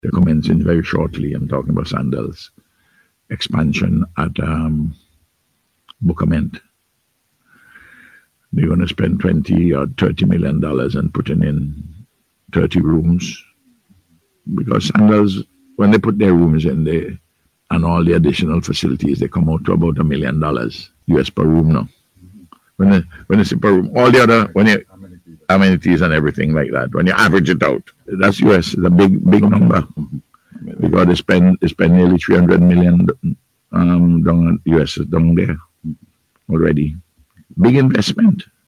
They're commencing very shortly. I'm talking about Sandals expansion at Bookament. They're going to spend 20 or $30 million and putting in 30 rooms because Sandals, when they put their rooms in, they and all the additional facilities, they come out to about $1 million US per room now. When it's per room, all the other when you amenities and everything like that, when you average it out, that's US. It's a big number because they spend nearly 300 million down US down there already. Big investment.